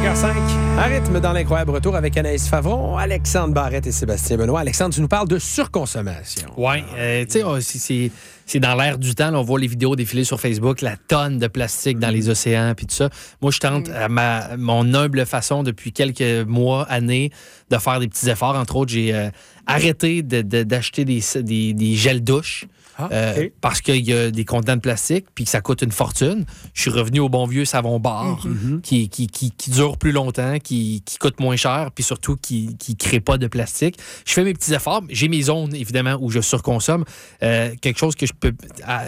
5h05, à rythme dans l'incroyable retour avec Anaïs Favron, Alexandre Barrette et Sébastien Benoît. Alexandre, tu nous parles de surconsommation. Oui, tu sais, c'est dans l'air du temps. Là, on voit les vidéos défiler sur Facebook, la tonne de plastique dans les océans puis tout ça. Moi, je tente à mon humble façon depuis quelques mois, années, de faire des petits efforts. Entre autres, j'ai arrêté d'acheter des gels douche. Okay. Parce qu'il y a des contenants de plastique puis que ça coûte une fortune. Je suis revenu au bon vieux savon bar qui dure plus longtemps, qui coûte moins cher puis surtout qui crée pas de plastique. Je fais mes petits efforts. J'ai mes zones, évidemment, où je surconsomme. Quelque chose que je peux...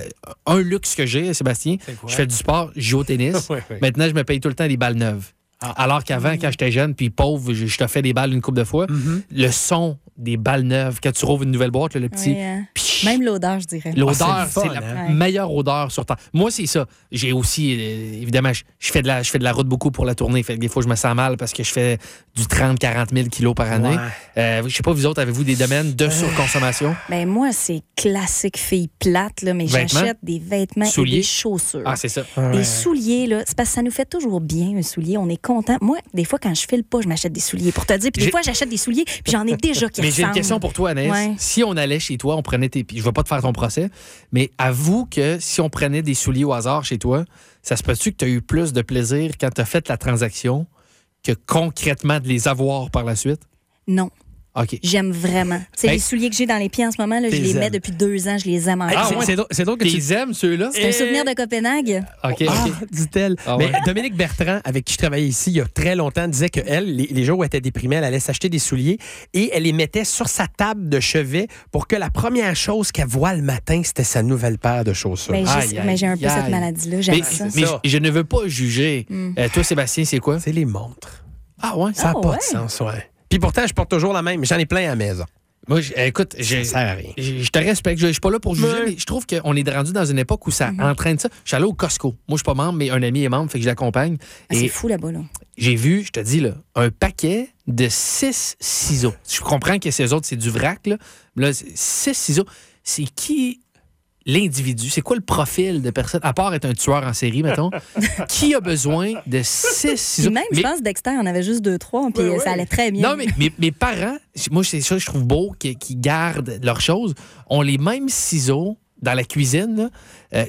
un luxe que j'ai, Sébastien, je fais du sport, je joue au tennis. Maintenant, je me paye tout le temps des balles neuves. Alors qu'avant, quand j'étais jeune puis pauvre, je te fais des balles une couple de fois. Le son des balles neuves, quand tu rouvres une nouvelle boîte, le petit... Même l'odeur, je dirais. L'odeur, c'est la meilleure odeur sur Terre. Moi, c'est ça. J'ai aussi, évidemment, je fais de la route beaucoup pour la tournée. Fait que des fois, je me sens mal parce que je fais du 30-40 000 kilos par année. Je sais pas, vous autres, avez-vous des domaines de surconsommation? Ben moi, c'est classique fille plate, là, mais j'achète des vêtements et des chaussures. Ah, c'est ça. Des souliers, là, c'est parce que ça nous fait toujours bien, un soulier. On est content. Moi, des fois, quand je file pas, je m'achète des souliers. Pour te dire, puis des fois, j'achète des souliers, puis j'en ai déjà qui Mais j'ai une question pour toi, Anaïs. Ouais. Si on allait chez toi, on prenait tes... Je vais pas te faire ton procès, mais avoue que si on prenait des souliers au hasard chez toi, ça se peut-tu que tu as eu plus de plaisir quand tu as fait la transaction que concrètement de les avoir par la suite? Non. Okay. J'aime vraiment. Les souliers que j'ai dans les pieds en ce moment, là, je les mets depuis 2 ans, je les aime encore. C'est drôle que tu les aimes, ceux-là? C'est un souvenir de Copenhague. OK. Dit-elle. Mais Dominique Bertrand, avec qui je travaillais ici il y a très longtemps, disait qu'elle, les jours où elle était déprimée, elle allait s'acheter des souliers et elle les mettait sur sa table de chevet pour que la première chose qu'elle voit le matin, c'était sa nouvelle paire de chaussures. Mais j'ai un peu cette maladie-là, j'aime ça. Mais je ne veux pas juger. Toi, Sébastien, c'est quoi? C'est les montres. Ah ouais? Ça n'a pas de sens, ouais. Puis pourtant, je porte toujours la même. J'en ai plein à la maison. Moi, écoute, ça sert à rien. Je te respecte. Je suis pas là pour juger, mais je trouve qu'on est rendu dans une époque où ça entraîne ça. Je suis allé au Costco. Moi, je suis pas membre, mais un ami est membre, fait que je l'accompagne. C'est fou là-bas, là. J'ai vu, je te dis, là, un paquet de 6 ciseaux. Je comprends que ces autres, c'est du vrac, là. Là, 6 ciseaux. C'est qui... L'individu, c'est quoi le profil de personne, à part être un tueur en série, mettons, qui a besoin de 6 ciseaux? Même, je pense, Dexter, on avait juste 2-3, puis ça allait très bien. Non, mais mes parents, moi, c'est ça que je trouve beau, qui gardent leurs choses, ont les mêmes ciseaux dans la cuisine là,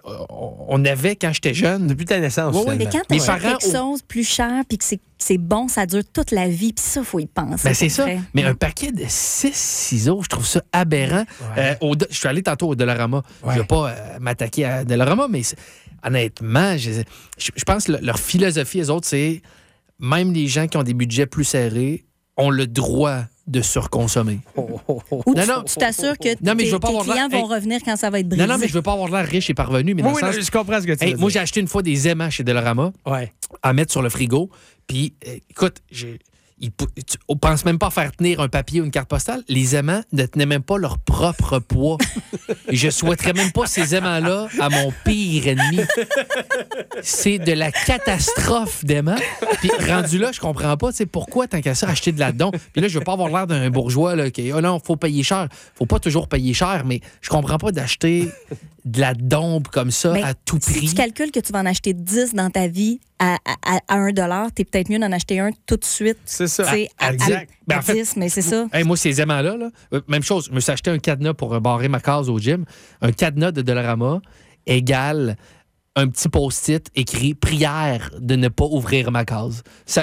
qu'on avait quand j'étais jeune. Depuis ta naissance. Mais quand tu achètes quelque chose plus cher puis que c'est bon, ça dure toute la vie, puis ça, il faut y penser. Ben, c'est ça. Mais un paquet de 6 ciseaux, je trouve ça aberrant. Je suis allé tantôt au Dollarama. Je ne vais pas m'attaquer à Dollarama, mais honnêtement, je pense que leur philosophie, eux autres, c'est même les gens qui ont des budgets plus serrés ont le droit de surconsommer. Ou tu t'assures que tes clients vont revenir quand ça va être brisé. Non, mais je veux pas avoir l'air riche et parvenu, mais dans le sens... je comprends ce que tu veux dire. Moi, j'ai acheté une fois des aimants chez Dollarama à mettre sur le frigo. Puis, écoute, on pense même pas à faire tenir un papier ou une carte postale. Les aimants ne tenaient même pas leur propre poids. Et je souhaiterais même pas ces aimants-là à mon pire ennemi. C'est de la catastrophe d'aimants. Puis rendu là, je comprends pas, tu sais, pourquoi tant qu'à ça acheter de la don. Puis là, je veux pas avoir l'air d'un bourgeois là, qui non, faut payer cher. Faut pas toujours payer cher, mais je comprends pas d'acheter de la dompe comme ça à tout prix. Si tu calcules que tu vas en acheter 10 dans ta vie à $1, t'es peut-être mieux d'en acheter un tout de suite. C'est ça. Exact. À 10, mais c'est ça. Moi, ces aimants-là, même chose, je me suis acheté un cadenas pour barrer ma case au gym. Un cadenas de Dollarama égale un petit post-it écrit « Prière de ne pas ouvrir ma case ».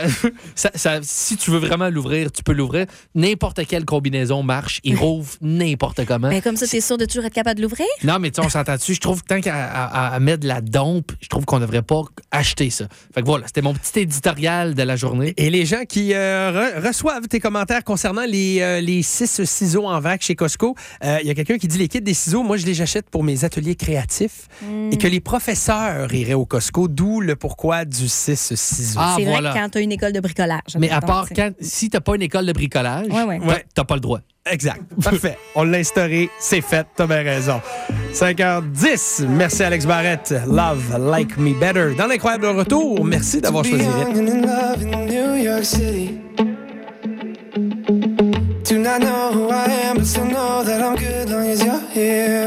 Si tu veux vraiment l'ouvrir, tu peux l'ouvrir. N'importe quelle combinaison marche. Il rouvre n'importe comment. Mais comme ça, t'es sûr de toujours être capable de l'ouvrir? Non, mais tu sais, on s'entend dessus. Je trouve que tant qu'à mettre de la dompe, je trouve qu'on ne devrait pas acheter ça. Fait que voilà, c'était mon petit éditorial de la journée. Et les gens qui reçoivent tes commentaires concernant les 6 ciseaux en vrac chez Costco, il y a quelqu'un qui dit les kits des ciseaux, moi, je les achète pour mes ateliers créatifs et que les professeurs iraient au Costco, d'où le pourquoi du 6 ciseaux. C'est vrai que quand tu as une école de bricolage. Mais à part si tu n'as pas une école de bricolage, tu n'as pas le droit. Exact. Parfait. On l'a instauré, c'est fait, t'as bien raison. 5h10. Merci Alex Barrette. Love Like Me Better. Dans l'incroyable retour, merci d'avoir choisi Rythme.